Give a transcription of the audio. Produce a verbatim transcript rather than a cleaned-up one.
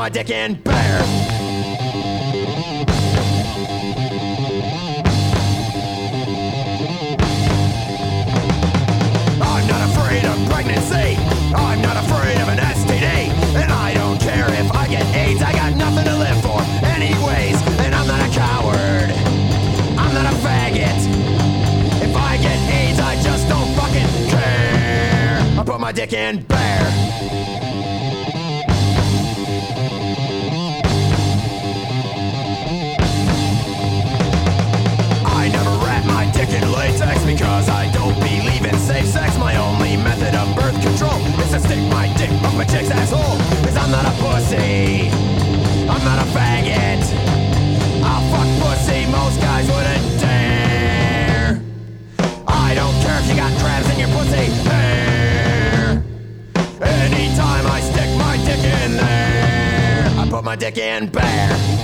my dick in bare. I'm not afraid of pregnancy. I'm not afraid of an S T D. And I don't care if I get AIDS. I got nothing to live for anyways. And I'm not a coward. I'm not a faggot. If I get AIDS, I just don't fucking care. I put my dick in bare. I never wrap my dick in latex because I don't believe in safe sex. My only method of birth control is to stick my dick up my chick's asshole. Cause I'm not a pussy. I'm not a faggot. I'll fuck pussy, most guys wouldn't dare. I don't care if you got crabs in your pussy hair. Anytime I stick my dick in there, I put my dick in bare.